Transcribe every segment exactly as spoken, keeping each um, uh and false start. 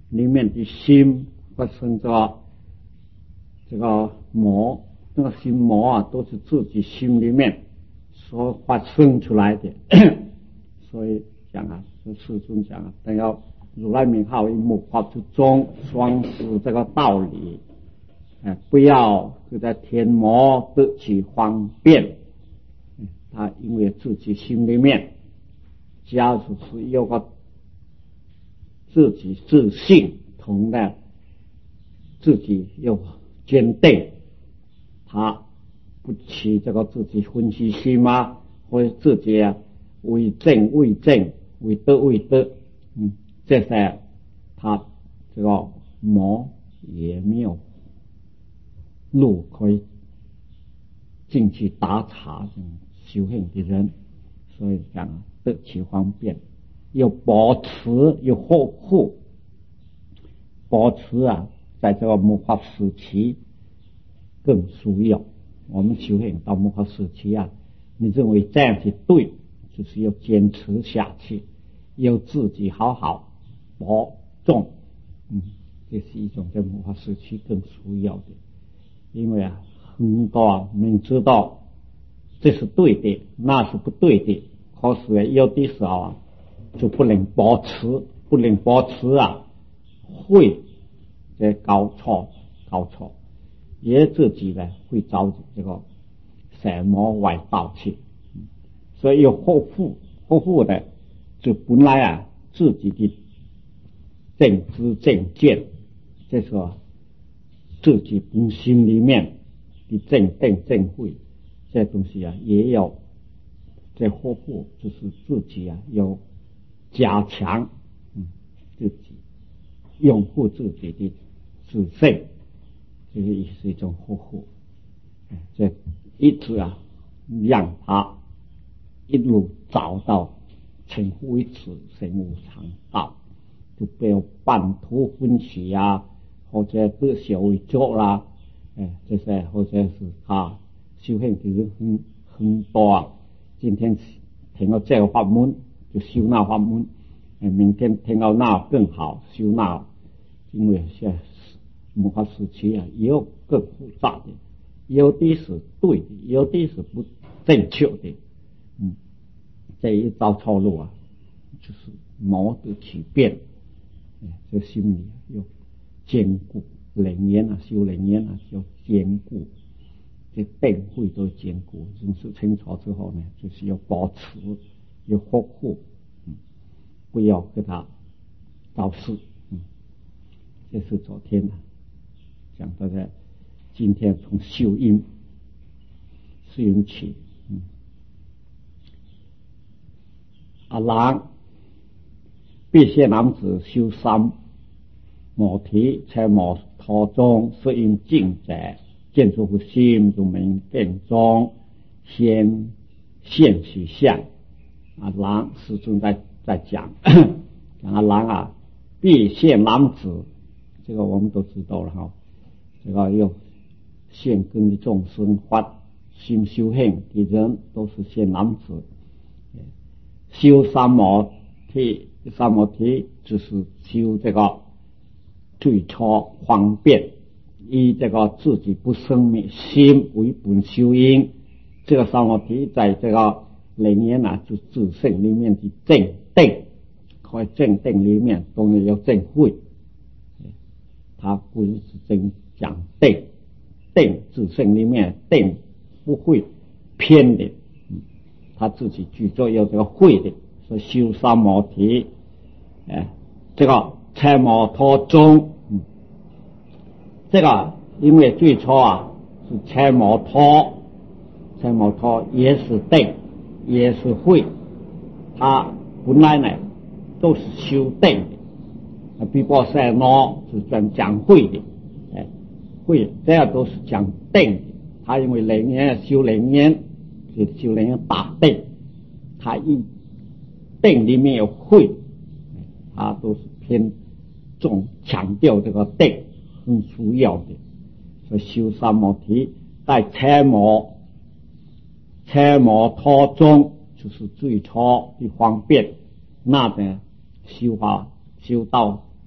里面的心发生着这个魔，那个心魔啊，都是自己心里面所发生出来的。所以讲啊，这世尊讲啊，等要如来名号以末法之中，双思这个道理，哎，不要就在天魔得其方便。他因为自己心里面，假如是有个自己自信同的，自己又坚定，他不起这个自己分析心吗？或者自己啊为正为正，为德为德，嗯，这些他这个魔也没有路可以进去打查修行的人，所以讲得其方便，又保持又呵护，保持啊，在这个末法时期更需要。我们修行到末法时期啊，你认为这样是对，就是要坚持下去，要自己好好保重，嗯，这是一种在末法时期更需要的。因为啊，很多明知道这是对的，那是不对的，可是有的时候啊，就不能保持，不能保持啊，会在搞错，搞错，也自己呢会遭这个邪魔外道去，所以要呵护，呵护的就本来啊自己的正知正见，这是自己本心里面的正定正慧。这东西啊，也要在呵护，就是自己啊，要加强，嗯，自己拥护自己的自信，这个也是一种呵护。这一直啊，让他一路找到成为此生无常道，就不要半途分析啊，或者得小为作啦，哎，这些或者是他。修行其实很很多啊，今天听到这个法门就修那法门，明天听到那更好修那，因为现在末法时期啊，也有更复杂的，有的是对的，有的是不正确的，嗯，这一招错路啊，就是魔的起变，这心里要坚固，灵验啊，修灵验啊，要坚固。这定慧都坚固，认识清楚之后呢，就是要保持，要呵护，嗯，不要给他搞事，嗯，这是昨天呢讲到的，今天从修因，修因起，嗯，阿郎，必现男子修三摩提，才摩陀中是因境者。见出乎心如明变中，先现其相。啊，郎师尊在在讲，讲啊郎啊，必现男子，这个我们都知道了哈。这个有现根的众生发心修行的人，都是现男子。修三摩提，三摩提就是修这个最初方便。以这个自己不生灭心为本修因，这个三摩提在这个里面啊，就自性里面的正定，在正定里面当然有正慧，他不是真讲定，定自性里面定不会偏的，他自己具足有这个慧的，所以修三摩提，哎，这个参摩陀中。这个因为最初啊是参摩陀，参摩陀也是定，也是慧，他本来呢都是修定的，比波塞诺是专讲慧的，哎，慧这样都是讲定的。他因为灵验修灵验，就修灵验大定，他一定里面有慧，他都是偏重强调这个定。很需要的，所以修三摩提在参摩参摩陀中，就是最初的方便，那呢修法修到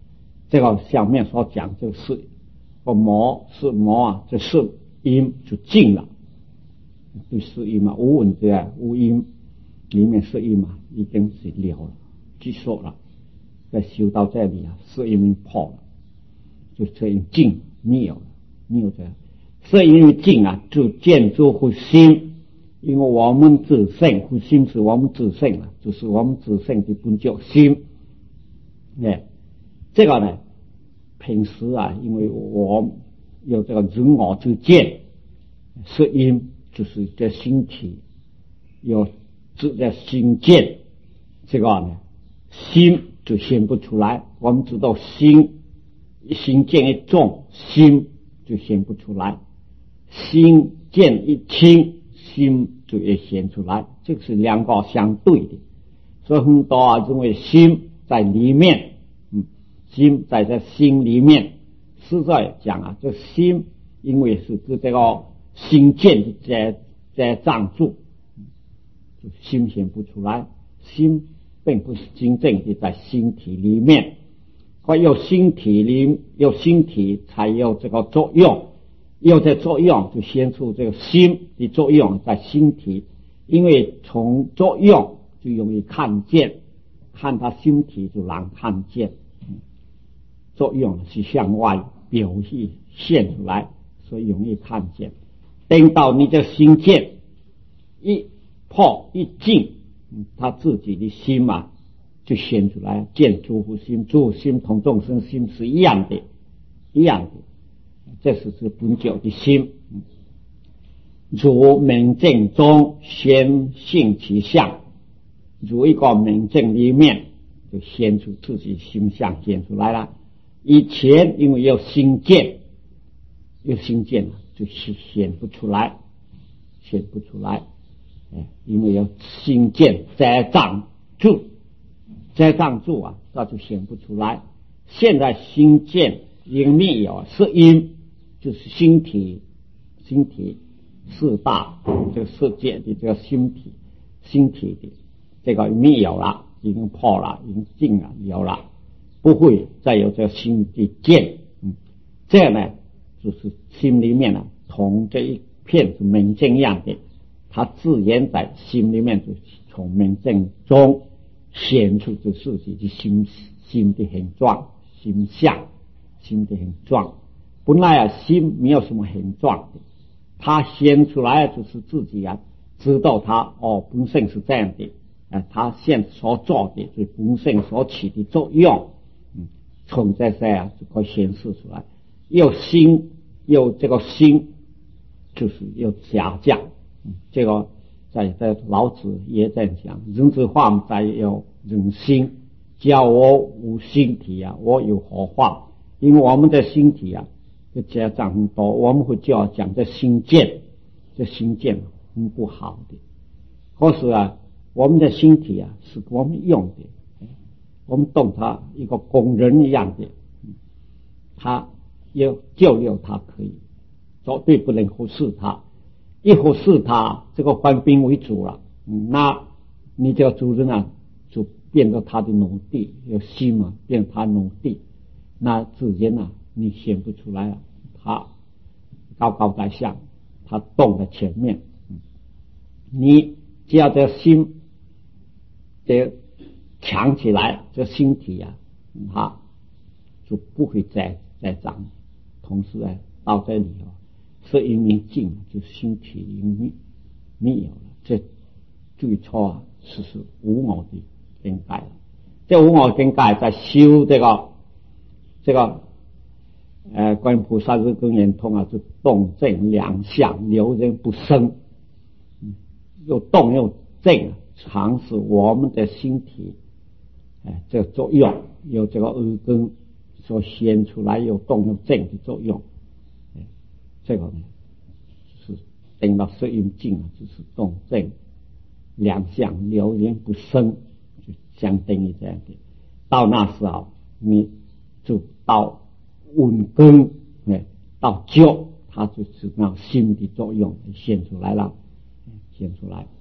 这个下面所讲就是个魔是魔啊，这是音就静了，对是音嘛，无文字啊，无音里面是音嘛，已经是了了，结束了。在修到这里啊，是因为破了，就这样静没有了，没有这样，是因为静啊，就建筑乎心，因为我们自性，乎心是我们自性啊，就是我们自性的本觉心。哎，这个呢，平时啊，因为我有这个人我之见，是因就是这心体有自在心见，这个呢，心就显不出来。我们知道心心见一重，心就显不出来；心见一轻，心就也显出来。这个是两个相对的，所以很多啊认为心在里面，嗯，心在这心里面。实在讲啊，这心因为是指这个心见的在在障住，就心显不出来。心并不是真正的在心体里面，或有心体里有心体才有这个作用，有这作用就显出这个心的作用在心体，因为从作用就容易看见，看他心体就难看见，作用是向外表现现出来，所以容易看见。等到你的心见一破一静，他自己的心嘛就显出来，见诸乎心，诸乎心同众生心是一样的，一样的，这是是本觉的心。如明镜中显性其相，如一个明镜里面就显出自己心相显出来了。以前因为有心见，有心见就是显不出来，显不出来。因为有心见在障住，在障住啊，那就显不出来。现在心见因没有，是因就是心体，心体四大这个世界的这个心体，心体的这个没有了，已经破了，已经静了，有了，不会再有这个心的见。嗯，这样呢，就是心里面呢，同这一片是明镜一样的。他自然在心里面就从明镜中显出这自己的心心的形状、形象、心的形状。本来啊，心没有什么形状的，他显出来就是自己啊，知道他哦，本性是这样的，呃、他现所做的就本性所起的作用，嗯，从这些啊就可以显示出来。有心，有这个心，就是有假象。这个在在老子也在讲，人之化在有人心，叫我无心体啊，我有何化？因为我们的心体啊，这家长很多，我们会就要讲这心见，这心见很不好的。可是啊，我们的心体啊，是我们用的，我们动它一个工人一样的，它有就有它可以，绝对不能忽视它。一忽视他，这个官兵为主了，嗯，那你这个主人啊，就变成他的奴隶，有心嘛，变成他奴隶，那自然啊，你显不出来了。他高高在上，他动在前面，嗯，你只要这心这强起来，这心体啊，他就不会再再长。同时啊，到这里啊。是因为静，就心体因没有了，这最初啊是是无我的境界了。这无我境界在修这个这个呃观音菩萨日根圆通啊，就动静两相，流人不生，嗯，又动又静，常是我们的心体，哎、呃，这个作用有这个耳根所显出来有动有静的作用。这个呢是等到色音静啊，就是动静两相流言不生，就相等于这样的。到那时候，你就到稳根，哎，到觉，它就是那心的作用显出来了，显出来。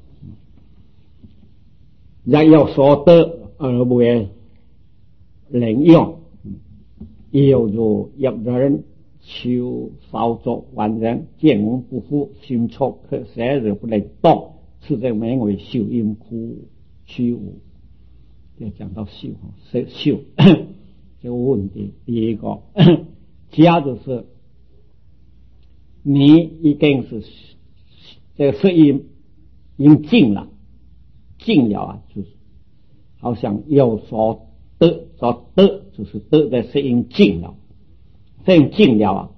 然有所得而为能用， 犹如一人求稍作万人，见闻不服，心错可舍而不能动，此则名为受阴苦虚无。要讲到受受受这个问题，第一个，假如是你已经是这个色阴已经尽了，尽了啊，就是好像有所得，所得就是得的色阴尽了，色阴尽了啊，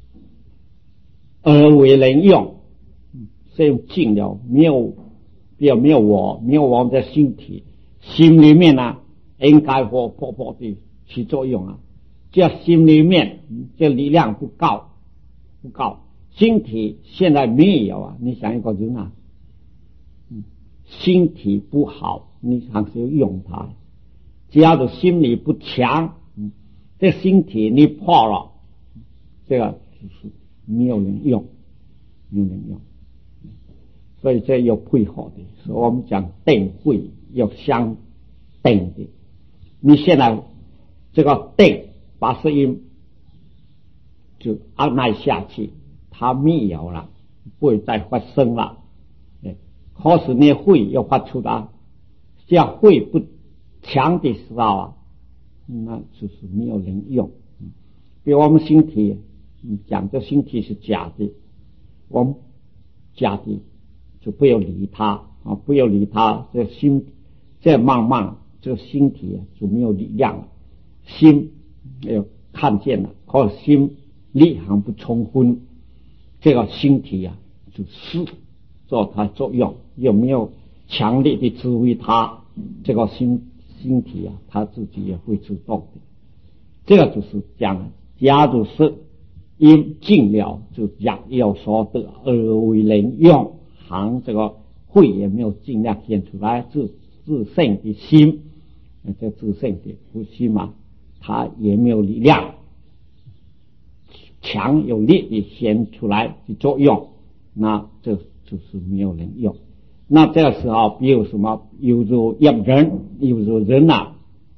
而为人用，色阴尽了，没有没有没有我，没有我们的心体，心里面呢、啊、应该活泼泼的起作用啊，这心里面这力量不高不高，心体现在没有啊，你想一个人啊，嗯，心体不好，你还是要用它。只要是心理不强，嗯，这心体你破了，这个就是没有人用，没有人用。所以这有配合的，所以我们讲定慧要相定的。你现在这个定把声音就按耐下去，它没有了，不会再发生了。可是你慧要发出来，只要慧不强的时候啊，那就是没有人用。比如我们身体讲这身体是假的，我们假的就不要理它啊，不要理它，这心这慢慢这个身体就没有力量了，心没有看见了，可是心力还不充分，这个身体啊就失做它作用，有没有强烈的指挥它，这个心身体啊，它自己也会自动的。这个就是讲，假如是因尽了，就讲有所得而为人用，行这个慧也没有尽量显出来，自自性的心，这自性的不心嘛，它也没有力量，强有力的显出来的作用，那这就是没有人用。那这个时候，比如什么，犹如一人，犹如人啊，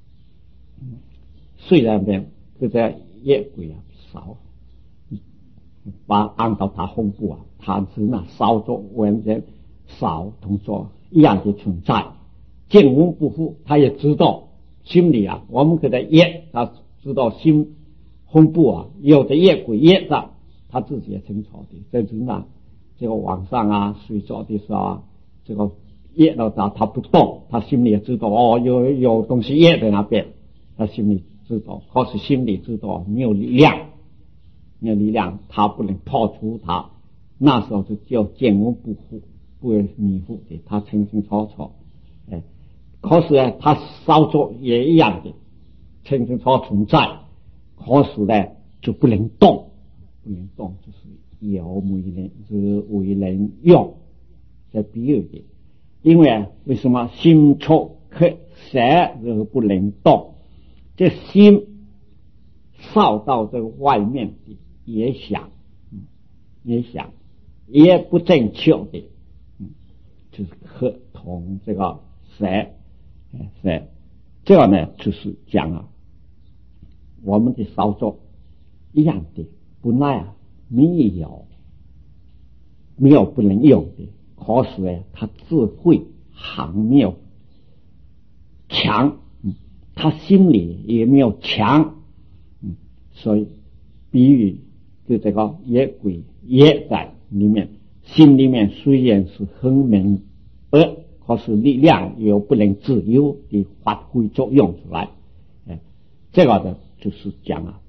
虽然呢，这个业鬼啊少，把按照他胸部啊，他人啊少做文人少同做一样的存在，见闻不服，他也知道心里啊，我们给他业，他知道心胸部啊，有的业鬼业的，他自己也清楚的。这人啊，这个晚上啊睡觉的时候啊，这个业到他他不动，他心里也知道哦，有有东西业在那边，他心里知道，可是心里知道没有力量，没有力量，他不能破除它。那时候就叫见闻不服，不会迷糊的，他清清楚楚。哎，可是呢，他稍作也一样的，清清楚楚存在，可是呢就不能动，不能动，就是有为人，就是为人用。在比喻的，因为为什么心错可舍而不能动？这心扫到这个外面的也想，也想，也不正确的，嗯，就是和同这个舍舍，这个呢就是讲啊，我们的操作一样的，本来啊没有没有不能用的。可是呢，他智慧还没有强，嗯，他心里也没有强，嗯，所以比喻就这个野鬼也在里面，心里面虽然是很明白，可是力量又不能自由的发挥作用出来，哎，这个的就是讲啊，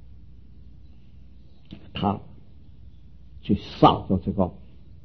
他去扫着这个。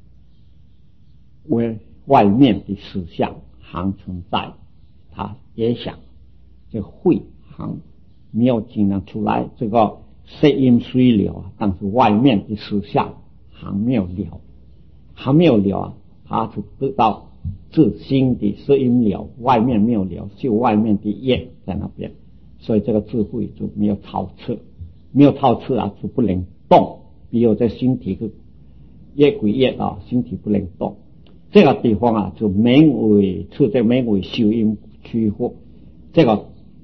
为外面的实相还存在，他也想这慧还没有尽量出来，这个色音虽了啊，但是外面的实相还没有了，还没有了啊，他就得到自心的色音了，外面没有了，就外面的业在那边，所以这个智慧就没有超彻，没有超彻啊，就不能动。比如在身体的业鬼业啊，身体不能动。这个地方啊，就名为出这名为修因区或这个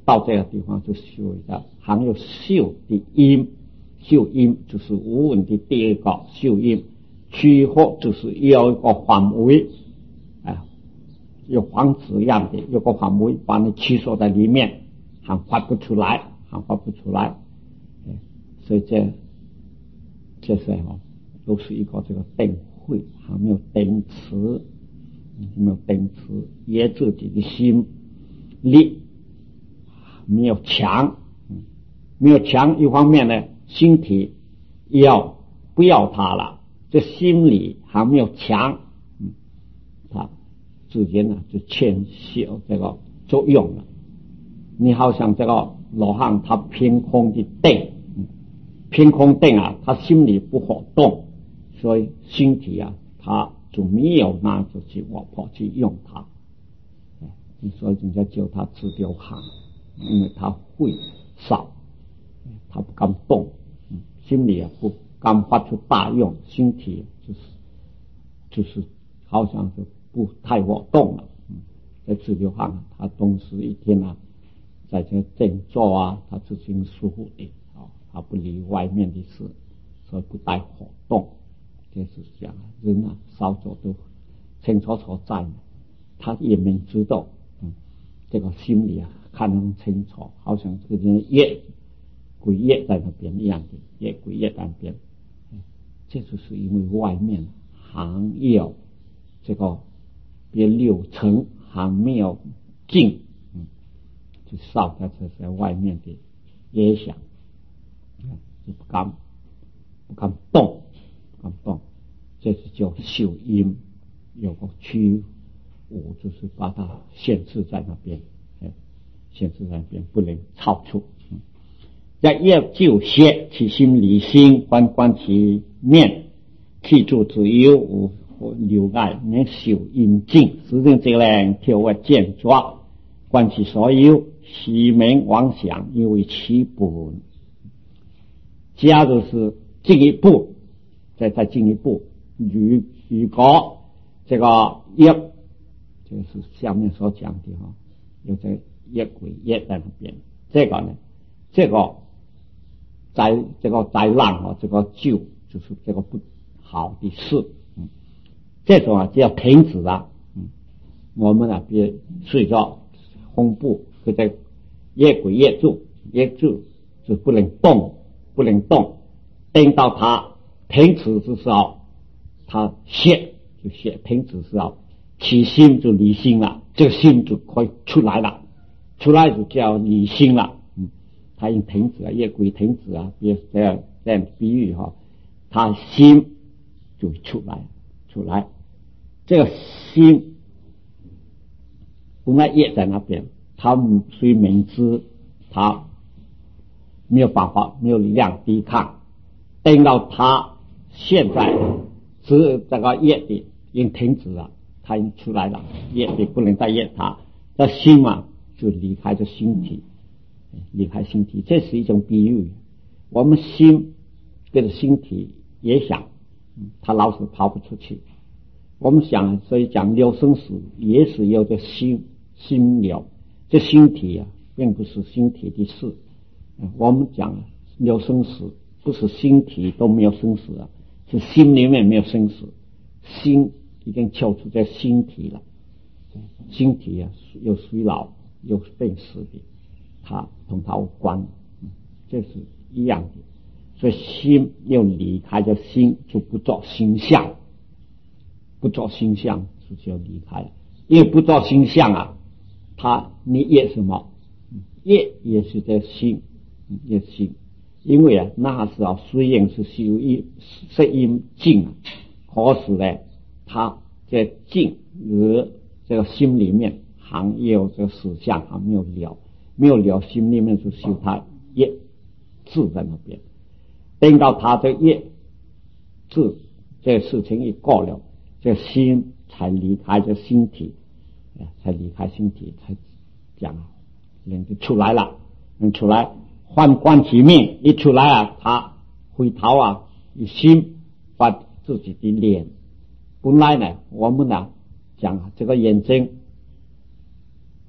到这个地方就修一下，含有修的音，修音就是无文的第二个修音，区或就是要一个范围，啊，有房子一样的有个范围把你拘束在里面，还发不出来，还发不出来，所以这这些哦都是一个这个定慧，还没有定词，没有定词，也自己的心力没有强，没有强，一方面呢，身体要不要它了，这心理还没有强，嗯，它之间呢就欠缺这个作用了。你好像这个罗汉他凭空的定，凭空定啊，他心里不活动，所以身体啊他就没有拿出去活泼去用它，所以人家叫他自丢行，因为他会少，他不敢动，心里啊不敢发出大用，身体就是就是好像是不太活动了。在自丢行，他同时一天啊在这静坐啊，他自行舒服的，他不理外面的事，所以不带活动。这是讲人啊稍早都清楚所在，他也明知道，嗯，这个心里啊看得很清楚，好像这个业鬼业在那边一样的，业鬼业在那边，这就是因为外面还有这个别六层还没有进，嗯，就烧在这些外面的业想，嗯，就不敢不敢动，不敢动，这是叫修阴，有个区五就是把它限制在那边，限制在那边不能超出。在要就歇其心离心，观观其面，记住只有无留爱，能修阴静，实证这人跳外见抓，观其所有，喜名妄想，因为其本。假如是进一步，再再进一步，如如果这个业，就是下面所讲的哈，有这业鬼业在那边，这个呢，这个灾这个灾难啊，这个救就是这个不好的事，嗯，这种啊就要停止了，嗯，我们啊别睡觉红布或者业鬼业住业住就不能动，不能动，等到它停止之时候，它歇就歇，停止之后，起心就离心了，这个心就可以出来了，出来就叫离心了，嗯，它已经停止了，业鬼停止啊，比如这样这样比喻哈，它心就出来出来，这个心本来业在那边，他虽明知他没有办法，没有力量抵抗，等到他现在是这个业力已经停止了，他已经出来了，业力不能再业他，这心嘛就离开这身体，离开身体，这是一种比喻。我们心跟着身体也想，他老是跑不出去。我们想，所以讲流生死也是有这心心流，这身体啊，并不是身体的事。我们讲流生死，不是身体都没有生死啊，是心里面没有生死，心已经跳出这身体了。身体啊，有衰老，有病死的，它同它无关，这是一样的。所以心又离开了心，就不做形象，不做形象就就离开了。因为不做形象啊，它你业什么？业也是在心，也心。因为啊，那时候虽然是修一是阴静啊，可是呢，它在静而这个心里面还有这个思想还没有了，没有了，心里面就修它业智在那边。等到他这业智这事情一过了，这心才离开这身体，才离开身体，才讲人就出来了，人出来换观其面，一出来啊，他回头啊，一心把自己的脸，本来呢，我们呢讲这个眼睛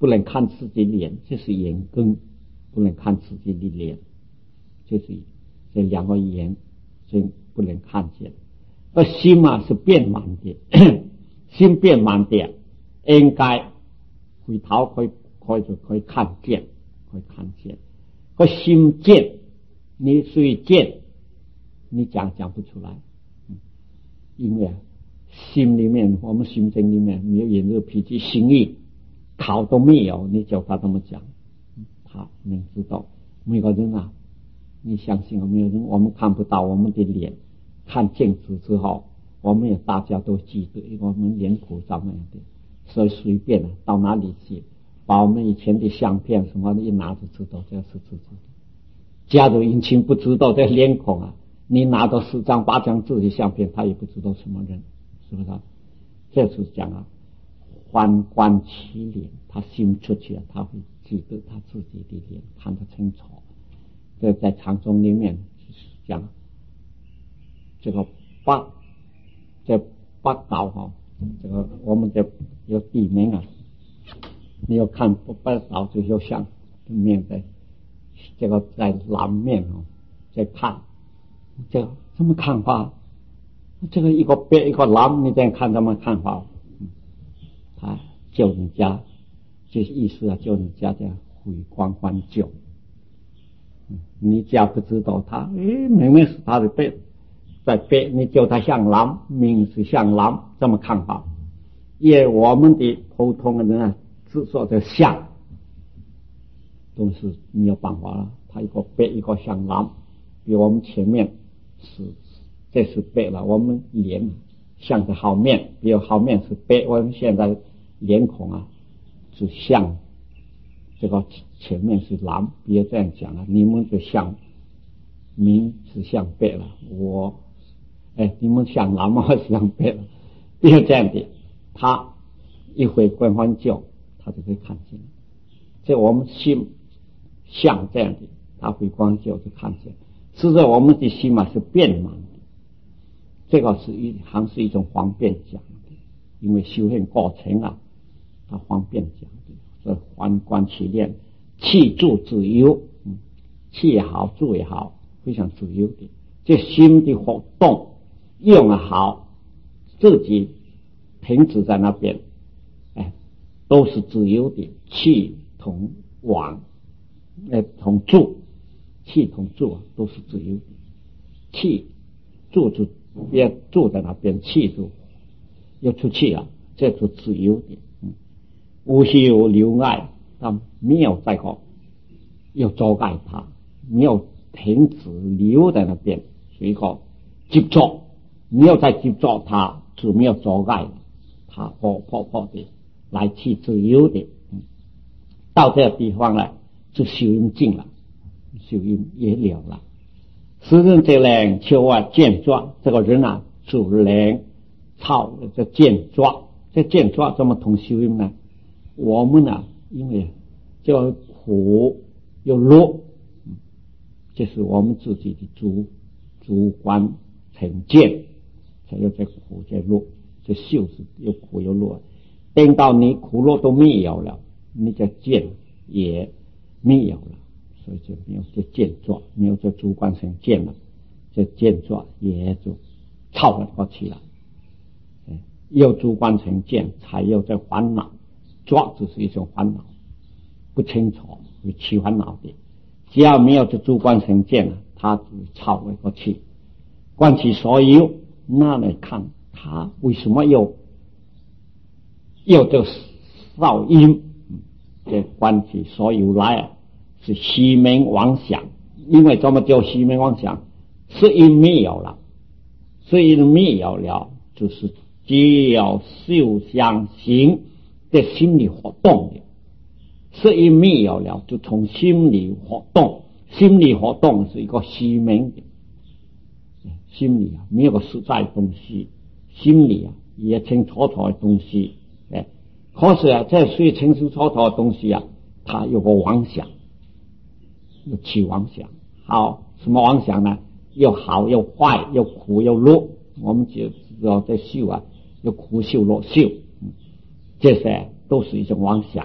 不能看自己脸，这是眼根，不能看自己的脸，就是这两个眼睛不能看见。而心啊是变满的，心变满的，应该回头可以可以可以看见，可以看见。而心见，你所以见，你讲讲不出来，因为心里面，我们心经里面没有眼热脾气心意，考都没有，你叫他这么讲，他能知道。每个人啊，你相信我，没有人，我们看不到我们的脸，看镜子之后，我们也大家都记得我们脸谱上面的，所以随便的到哪里去，把我们以前的相片什么的一拿就知道，这是自己的。假如引擎不知道这脸孔啊，你拿到十张八张自己相片，他也不知道什么人，是不是？这是讲啊，反观其脸，他心出去了，他会记得他自己的脸，看得清楚。这在禅宗里面讲这个八，这八道哈，这个我们的有地名啊，你要看八道就有像面的。这个在南面哦，在看这个怎么看法？这个一个北一个南，你这样看怎么看法？嗯，他救你家，就是意思啊，救你家的回光返旧。嗯，你家不知道他，诶，明明是他的北，在北，你叫他向南，明是向南，这么看法？因为我们的普通的人啊，只说这向。都是没有办法了，他一个北一个向南，比我们前面是这是北了，我们脸向着后面，比如后面是北，我们现在脸孔啊是向这个前面是南，比如这样讲啊，你们就向明是向北了，我哎你们向南嘛是向北了，比如这样的，他一回光返旧，他就可以看见，这我们心。像这样的，他回光就就看见，实在我们的心嘛是变满的，这个是一还是一种方便讲的，因为修炼过程啊，他方便讲的，所以反观其练，气住自由，嗯，气也好，住也好，非常自由的，这心的活动用得好，自己停止在那边，哎，都是自由的，气同往。呃，同住，气同住啊，都是自由的。气住就别住在那边，气就又出去了，这就自由的。嗯，无需有留爱，他没有再个要阻碍他，没有停止留在那边，是一个接触，没有再接触他，就没有阻碍了，他活泼泼的来去自由的。嗯，到这个地方来。就修因尽了，修因也了了。时人这人求啊见状，这个人啊主人操这见状，这见状怎么同修因呢？我们呢，因为叫苦又乐，这是我们自己的主主观成见，才有这苦这乐，这修是又苦又乐。等到你苦乐都没有了，你这见也没有了，所以就没有这见状，没有这主观成见了，这见状也就超了过去了。有主观成见，才有这烦恼，状只是一种烦恼，不清楚会起烦恼的。只要没有这主观成见了，它就超了过去。观其所有，那来看它为什么有有这少因。这观其所有来啊，是虚名妄想。因为怎么叫虚名妄想？是因没有了，是因没有了，就是只有受想行的心理活动的。是因没有了，就从心理活动，心理活动是一个虚名的。心理啊，没有个实在的东西，心理啊也清楚楚的东西。哎，可是啊，这最清楚楚楚的东西啊，它有个妄想，有起妄想。好，什么妄想呢？又好又坏，又苦又乐。我们就知道这修啊，有苦修乐修，嗯，这些都是一种妄想。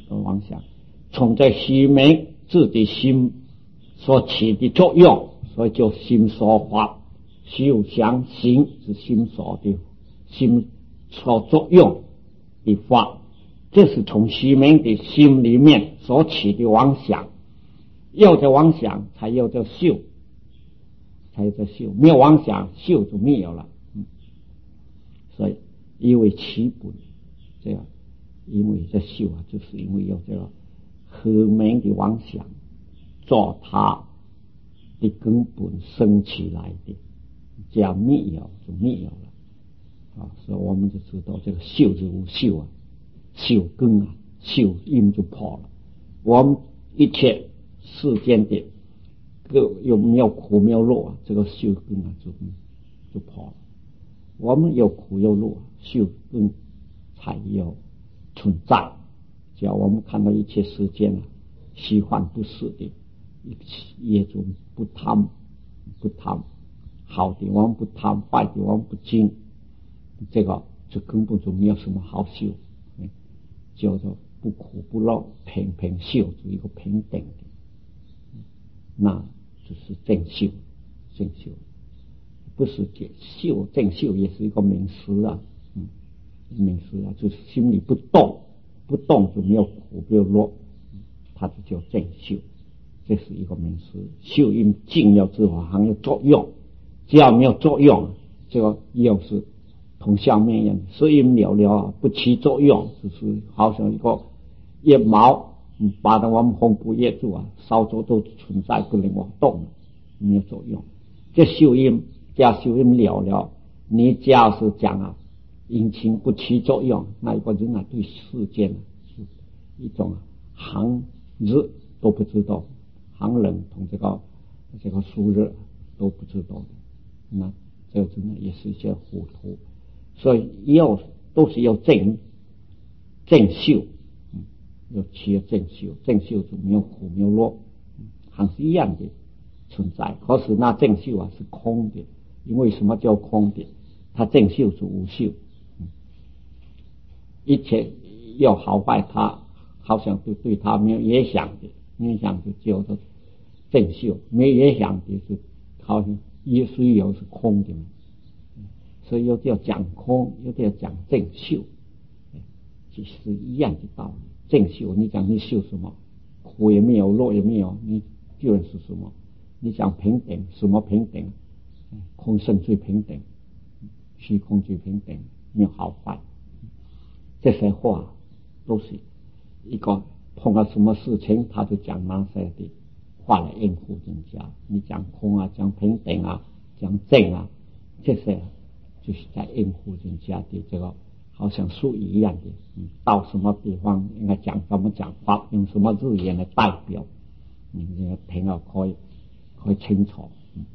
的妄想，从这虚名自己心所起的作用，所以就心所法，修想行是心所的心所作用的法，这是从虚名的心里面所起的妄想，有这妄想才有这修，才有这修，没有妄想修就没有了。嗯，所以因为起本这样，因为这修啊，就是因为有这个虚名的妄想做它的根本生起来的，这样没有就没有了啊。所以我们就知道这个修是无修啊，修根啊，修因就破了。我们一切世间的各有没有苦没有乐啊，这个修根啊就就破了。我们有苦有乐，修根才有存在。只要我们看到一切世间啊，虚幻不实的，也就不贪，不贪好的我们不贪，坏的我们不精，这个就根本就没有什么好修，叫做不苦不乐，平平修，就一个平等的，那就是正修。正修不是解修，正修也是一个名词啊，嗯，名词啊，就是心里不动，不动就没有苦没有乐，它就叫正修，这是一个名词。修因静要知法行有作用，只要没有作用，这个又是同相面一样，所以了了不起作用，就是好像一个叶毛，嗯，把它我们红布叶住啊，烧着都存在，不能往动，没有作用。这修因加修因了了，你只要是讲啊，因情不起作用，那一个人啊对世间是一种寒日都不知道，寒冷同这个这个暑热都不知道的，那这个真的也是一些糊涂。所以要都是要正正修，嗯，要起正修，正修就没有苦没有乐，嗯，还是一样的存在。可是那正修啊是空的，因为什么叫空的？它正修是无修，嗯，一切要好坏，它好像对对它没有影响的，影响就叫做正修；没有影响的是好像也是有是空的。所以有的要讲空，有的要讲正修，其实一样的道理。正修，你讲你修什么？苦也没有，乐也没有，你究竟是什么？你讲平等，什么平等？空性最平等，虚空最平等，没有好坏。这些话都是一个碰到什么事情，他就讲那些的话来应付人家。你讲空啊，讲平等啊，讲正啊，这些就是在应付人家的这个好像术语一样的，嗯，到什么地方应该讲什么讲法，用什么字眼来代表，你这个听了可以可以清楚。嗯，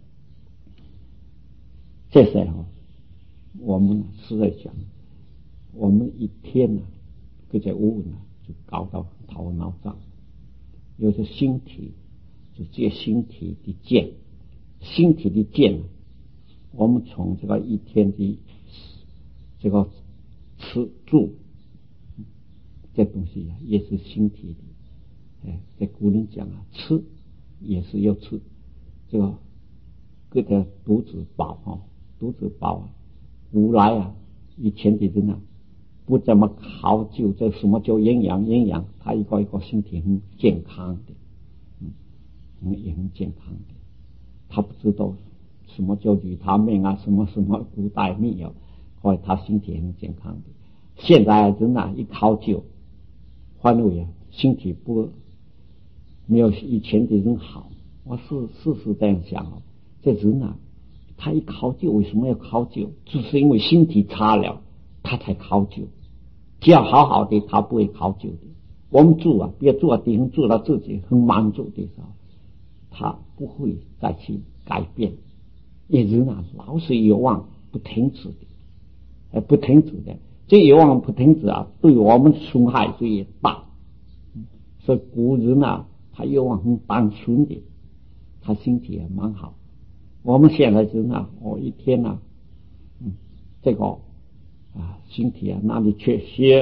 这些哦，我们是在讲，我们一天呢，这些物呢就搞到头脑上，有些心体就借心体的见，心体的见。我们从这个一天的这个吃住这东西啊，也是心体的。哎，在古人讲啊，吃也是要吃这个各个肚子饱啊，肚子饱啊。古来啊，以前的人啊，不怎么考究这什么叫营养，营养他一个一个身体很健康的，嗯，也很健康的，他不知道什么叫铝他命啊，什么什么古代没有，所以他身体很健康的。现在人啊一考究，反为啊身体不没有以前的人好。我是事实这样想哦，这人啊，他一考究，为什么要考究？就是因为身体差了，他才考究。只要好好的，他不会考究的。我们住啊，别住啊地方住到自己很满足的时候，他不会再去改变。因为人啊，老是有望不停止的，呃，不停止的，这有望不停止啊，对我们损害最大。所以古人啊，他有望很单纯的，他身体也蛮好。我们现在人啊，我一天啊，嗯，这个啊身体啊哪里缺血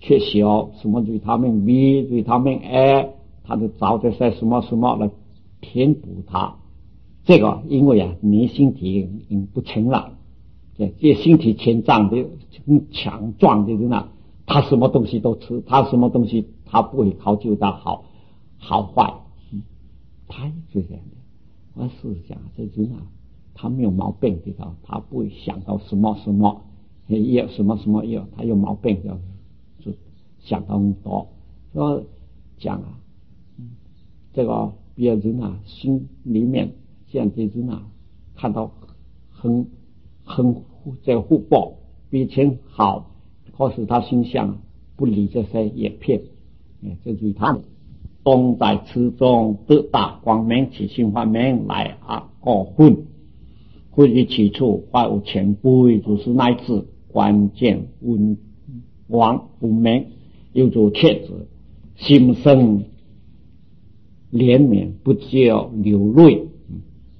缺少什么维他命 B、维他命 A， 他就找这些什么什么来填补它。这个因为啊，你身体已经不成了，这这身体强壮的、很强壮的人啊，他什么东西都吃，他什么东西他不会考究到好好坏，嗯，他就这样的。我是讲这人啊，他没有毛病的，他不会想到什么什么药什么什么药，他有毛病的就想到很多。说讲啊，这个别人啊心里面现在人啊看到很很这个福报比以前好，可是他心想不理这些叶片，哎，这就是他们东在此中得大光明，起心发明来啊过分，会于其处坏无前辈，就是乃至关键文王不明，又做帖子心生怜悯，不教流泪，嗯，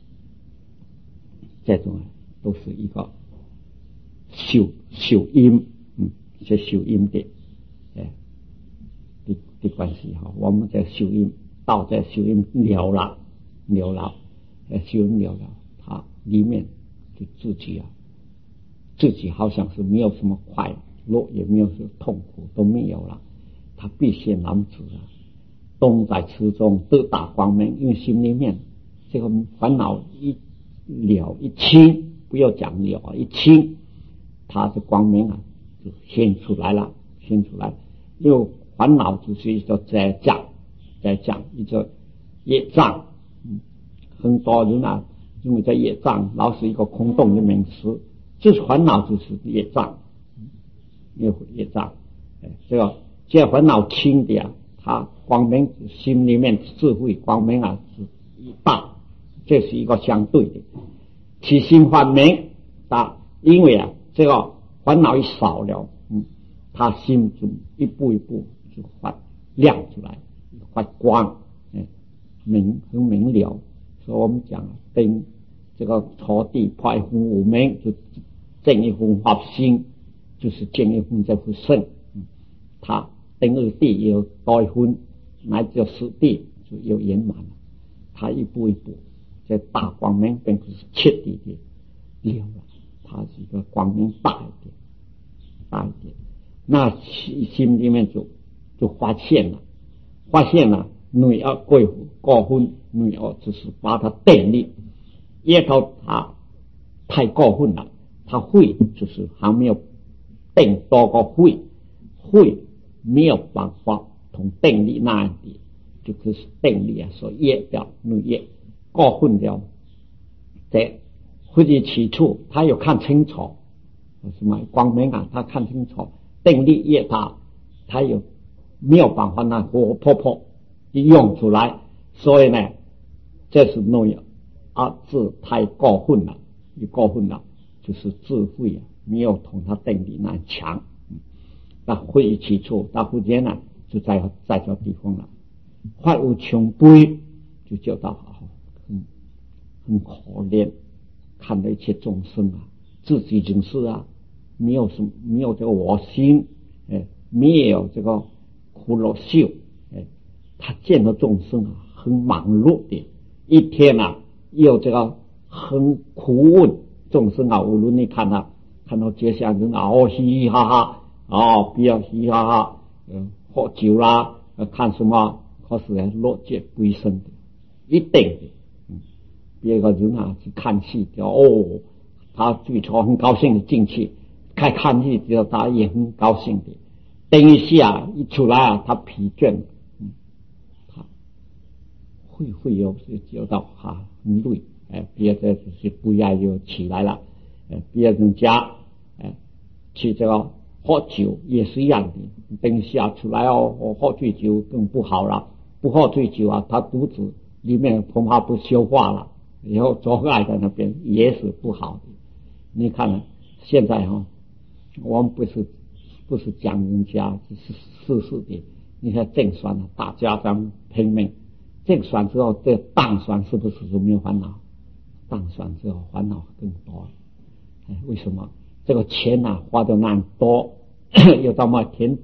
这种都是一个修修因，嗯，是修因的，哎，的的关系哈。我们在修因，道在修因了了了了，呃，修因了了，它里面就自己啊，自己好像是没有什么快乐，也没有什么痛苦，都没有了。他必现男子啊，东在此中得大光明，因为心里面这个烦恼一了一清，不要讲了一清，它的光明啊就现出来了，现出来。因为烦恼就是一个在讲，在讲一个业障，嗯，很多人啊认为这业障老是一个空洞的名词，就是烦恼就是业障，业业障，哎，这个这烦恼轻的啊，它光明心里面智慧光明啊是一半，这是一个相对的。起心发明啊，因为啊这个烦恼一少了，嗯，他心中一步一步就发亮出来，发光，哎，明很明了。所以我们讲灯这个朝地派红无明，就正一分发心，就是正一分这副圣，嗯，他灯二地也有多一分，乃至四地就有圆满了。他一步一步在大光明并不是彻底的了了，它是一个光明大一点大一点，那心里面就就发现了发现了内恶过过分，内恶就是把它定力，也到它太过分了，它会就是还没有定多个会会没有办法同定力那样的，就是定力啊所业掉内业过分了，在会于其处，他有看清楚什么光明啊，他看清楚定力越大，他有没有办法那活泼泼用出来，所以呢，这是内啊智太过分了，一过分了，就是智慧啊没有同他定力那强，那会于其处，到忽间呢就在在这地方了，坏无穷悲，就叫到很很可怜。看到一切众生啊，自己就是啊，没有什么没有这个我心，哎，没有这个苦乐秀，哎，他见到众生啊，很忙碌的，一天啊，有这个很苦问众生啊，无论你看他、啊、看到街上人啊，哦嘻嘻哈哈，哦，不要嘻嘻哈哈，嗯，喝酒啦，呃，看什么，可是呢，落劫归生的，一定的。别个人啊去看戏，就哦，他最初很高兴的进去，开看戏，就他也很高兴的。等一下一出来啊，他疲倦了，嗯，他会会有觉到哈很累，哎，别的就是不要又起来了，哎，别人家哎去这个喝酒也是一样的，等一下出来哦，我喝醉酒更不好了，不喝醉酒啊，他肚子里面恐怕不消化了。以后阻碍在那边也是不好的。你看现在哈、哦，我们不是不是讲人家，是事实的。你看正选了，大家这样拼命，正选之后，这当选是不是就没有烦恼？当选之后烦恼更多。哎，为什么？这个钱啊花的那么多，又到么填补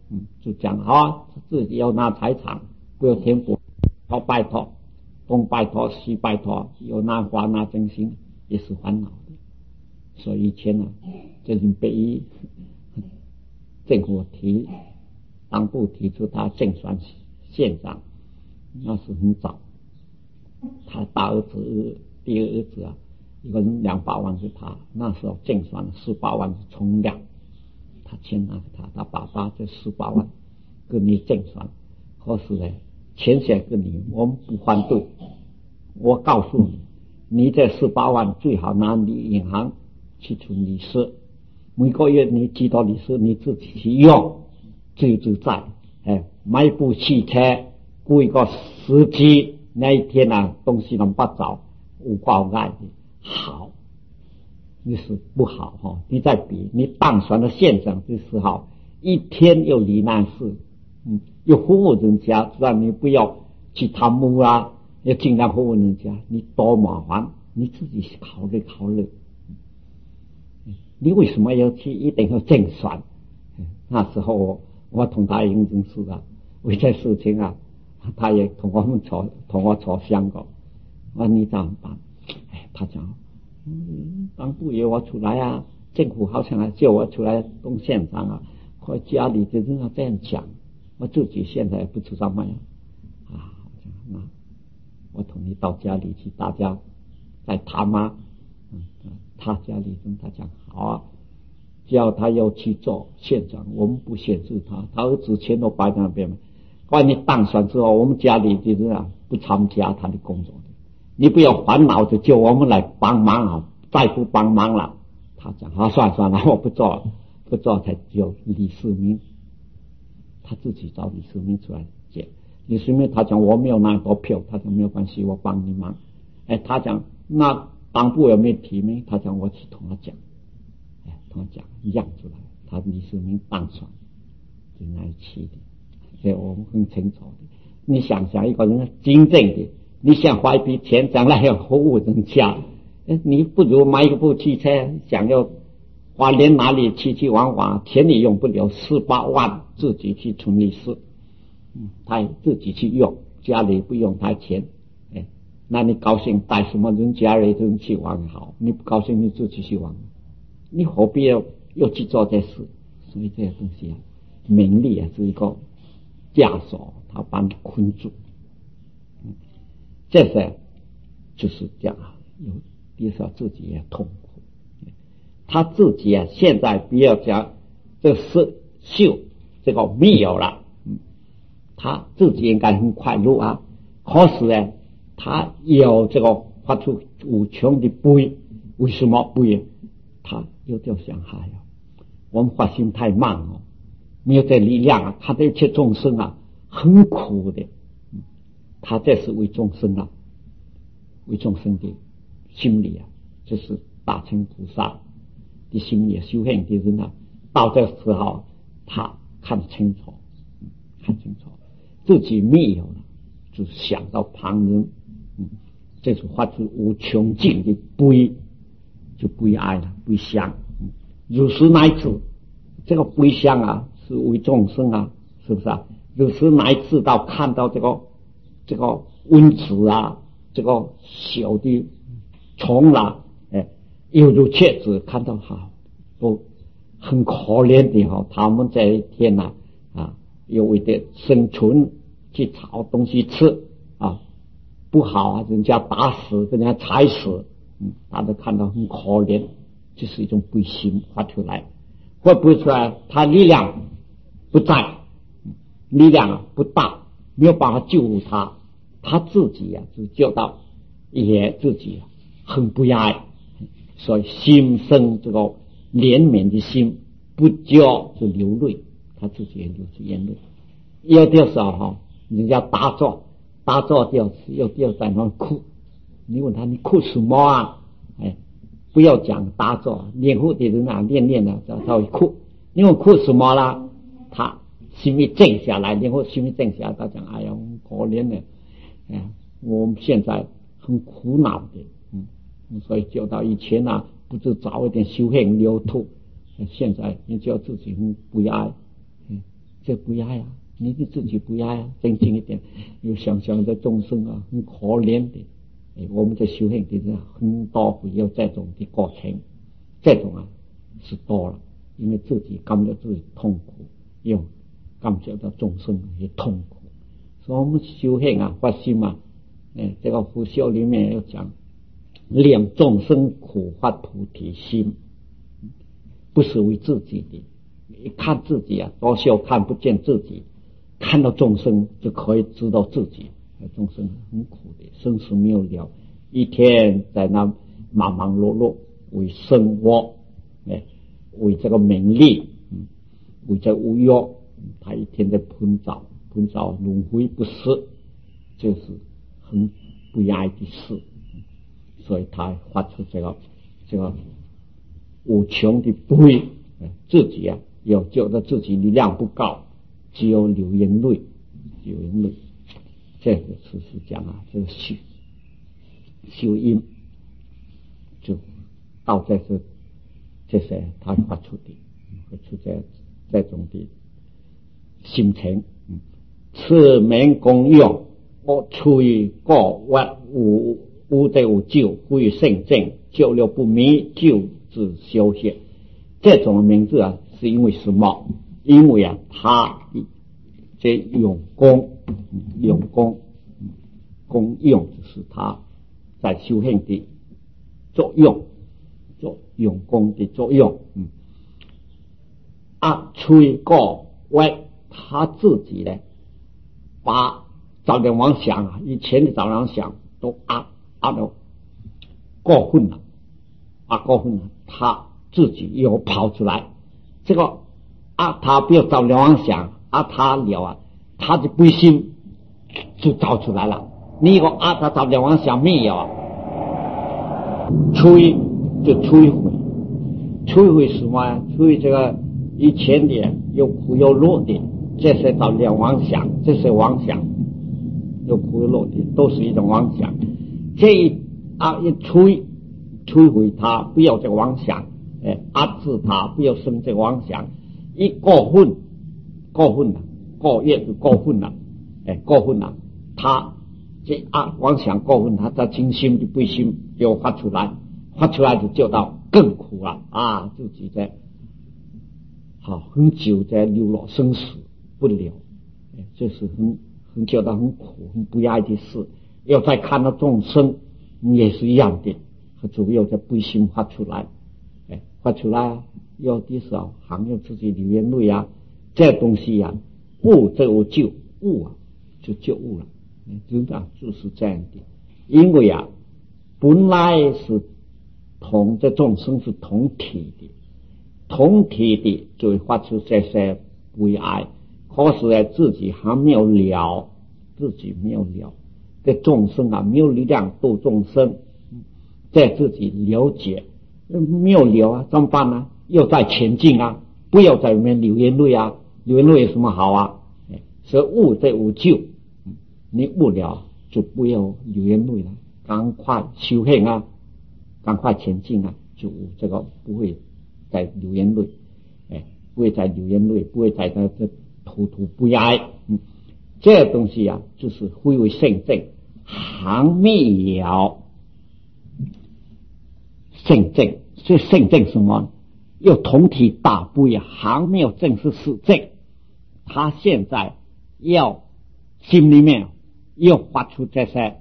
嗯，就讲好啊，自己要拿财产，不要天赋，好拜托，东拜托西拜托，有拿花拿真心也是烦恼的。所以以前呢、啊，最近被政府提党部提出他竞选县长，那是很早，他大儿子第二儿子啊，一个人两百万是他，那时候竞选十八万是冲量。他钱拿给他，他爸爸这十八万跟你竞选，可是呢，钱写给你，我们不反对。我告诉你，你这十八万最好拿你银行去存利息，每个月你寄到利息，你自己去用，自由自在。哎，买一部汽车，雇一个司机，那一天啊，东西能不找，无挂碍的好。你是不好哈，你再比你当选的县长的时候，一天又罹难事，嗯，又服务人家，让你不要去贪污啊，要尽量服务人家，你多麻烦，你自己考虑考虑。你为什么要去一定要竞选？那时候我我同他应征是啊，为这事情啊，他也同我们吵，同我吵相过。我说你怎么办？哎，他讲。嗯，党部约我出来啊，政府好像还叫我出来当县长啊，可家里的人要这样讲，我自己现在不知道嘛呀啊，那我同你到家里去，大家在谈嘛，嗯，他家里跟他讲好啊，只要他要去做县长，我们不限制他，他儿子钱都摆在那边嘛。万一当选之后，我们家里的人啊不参加他的工作的。你不要烦恼，就叫我们来帮忙啊！再不帮忙了，他讲啊，算了算了，我不做了，不做才有李世民，他自己找李世民出来接。李世民他讲我没有拿多票，他讲没有关系，我帮你忙。哎，他讲那党部有没有提名？他讲我去同他讲，哎，同他讲让出来，他李世民当选，就那一期的，所以我们很清楚的。你想想一个人真正的。你想花一笔钱，将来要服务人家，你不如买一部汽车，想要花连哪里去去玩玩，钱也用不了，十八万自己去存利息，嗯，他自己去用，家里不用他钱，哎，那你高兴带什么人家里人去玩好，你不高兴你自己去玩，你何必要又去做这事？所以这些东西啊，名利啊是一个枷锁，他把你困住。这些就是这样，有的时候自己也痛苦。他自己啊，现在不要讲这是秀这个没有了，嗯，他自己应该很快乐啊。可是呢，他有这个发出无穷的悲，为什么悲？他有点想害啊，我们发心太慢哦，没有这力量啊，他的一切众生啊，很苦的。他这是为众生啊，为众生的心理啊，这是大乘菩萨的心理修行的人啊，到这时候他看清楚，看清楚自己没有了，就想到旁人，嗯，这是发出无穷尽的悲，就悲哀了，悲伤。嗯，如是乃至这个悲伤啊，是为众生啊，是不是啊？如是乃至到看到这个。这个蚊子啊，这个小的虫啦，哎，犹如雀子看到好，都很可怜的哈。他们这一天呐、啊，啊，有为的生存去找东西吃啊，不好啊，人家打死，人家踩死，嗯，大家看到很可怜，这是一种悲心发出来，会不会出来？他力量不在，力量不大，没有办法救他。他自己呀、啊，就救到也自己、啊、很不爱，所以心生这个怜悯的心，不教就流泪，他自己也流出眼泪。有的时候哈，人家打坐，打坐掉又掉在那哭，你问他你哭什么啊？哎，不要讲打坐，念佛的人啊，念念啊，他会哭，你问哭什么啦？他心里静下来，念佛心里静下来，他讲哎呀，可怜的。哎，我们现在很苦恼的，嗯，所以就到以前啊，不是早一点修行流吐，现在你就要自己很不爱，嗯， 这不爱啊，你你自己不爱啊，正经一点，又想想这众生啊，很可怜的。哎，我们在修行的人很多会有这种的过程，这种啊是多了，因为自己感觉自己痛苦，又感觉到众生也痛苦，所以我们修行啊，发心啊，哎，这个佛教里面要讲，令众生苦发菩提心，不是为自己的。一看自己啊，多少看不见自己，看到众生就可以知道自己。众生很苦的，生死没有了，一天在那忙忙碌碌为生活，哎，为这个名利，嗯，为这无欲，他一天在喷早喷早轮回不死，这是很不爱的事，所以他发出这个这个无穷的悲，自己啊要觉得自己力量不高，只有流眼泪，流眼泪。这个事实讲啊，这个修修因就到这是这些他发出的，发出这这种的心情。嗯，此名功用，我吹过wat无无得无救，非圣正，救了不迷，救之修学。这种名字啊，是因为什么？因为啊，他这用功。用功，功用就是他在修行的作用，做用功的作用。嗯，啊，吹过为他自己呢，把早点妄想啊，以前的早点妄想都啊啊都过分了，啊过分了，他自己又跑出来，这个啊，他不要早点妄想，啊他了啊。他的悲心就找出来了。你一个啊，他找点妄想没有啊？摧就摧毁，摧毁什么呀？摧毁这个以前的有苦有乐的，这些找点妄想，这些妄想有苦有乐的，都是一种妄想。这一啊一摧摧毁它，不要这个妄想，哎，压制它，不要生这个妄想。一过分，过分了。过业就过分了，哎，过分了，他这啊妄想过分，他的精心的悲心又发出来，发出来就就到更苦了啊！自己在好很久在流落生死不了，哎，这是很很觉得很苦、很不爱的事。要再看到众生也是一样的，和主要在悲心发出来，哎，发出来啊，有的时候还有自己流眼泪啊，这东西呀、啊。悟这无救，悟啊就救悟了，真的就是这样的。因为啊，本来是同这众生是同体的，同体的就会发出这些悲哀。可是呢，自己还没有了，自己没有了，这众生啊没有力量度众生，在自己了解没有了啊，怎么办呢？又在前进啊，不要在里面流眼泪啊。流眼泪有什么好啊？所以悟这无救，你悟了就不要流眼泪了，赶快修行啊，赶快前进啊，就这个不会再流眼泪，哎，不会再流眼泪，不会再在这吐吐不哀。嗯，这东西啊，就是非为圣正，还没有圣正，所以圣正什么？又同体大悲啊，还没有正式实证。他现在要心里面又发出这些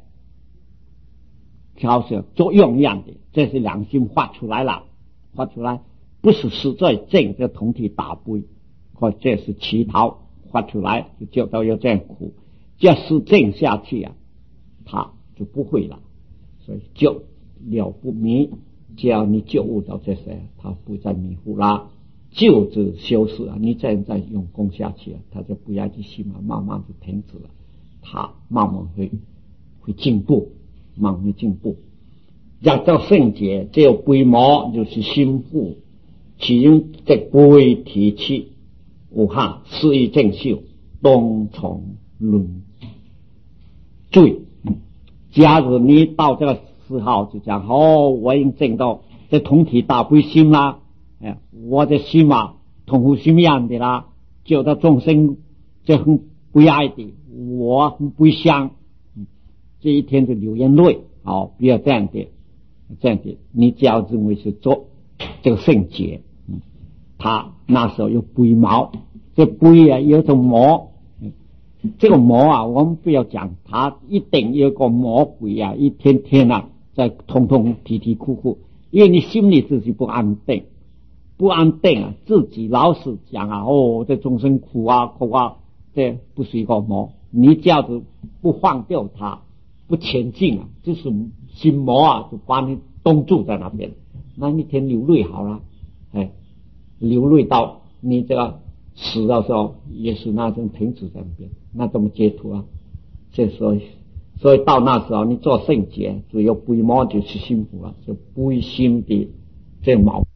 调摄作用一样的，这是良心发出来了，发出来不是实在正的同体大悲，或这是乞讨发出来就觉得有这样苦，这实证下去啊，他就不会了，所以就了不迷。只要你觉悟到这些，他不再迷糊啦，就此修饰啊！你再再用功下去啊，他就不要去心啊，慢慢就停止了，他慢慢会会进步，慢慢会进步。要到圣洁，只有规模就是心腹，其中这悲提气无憾，是以正修，东从论罪。假如你到这个时候就讲哦，我已经证到这同体大悲心啦，哎，我的心啊同乎心一样的啦， 觉得众生就很不爱的，我很不想，这一天就流眼泪。好，不要这样的，这样的，你只要认为是做这个圣洁。嗯，他那时候有龟毛，这龟啊有种魔，这个魔啊，我们不要讲，他一定有个魔鬼啊，一天天啊在通通啼啼哭哭，因为你心里自己不安定，不安定啊，自己老是讲啊，哦，这众生苦啊苦啊，这不是一个魔，你这样子不放掉它，不前进啊，就是心魔啊，就把你冻住在那边，那一天流泪好了，哎，流泪到你这个死的时候也是那种停止在那边，那怎么解脱啊？这所以所以到那时候你做圣洁，只有归魔就是幸福了，就归心的这毛。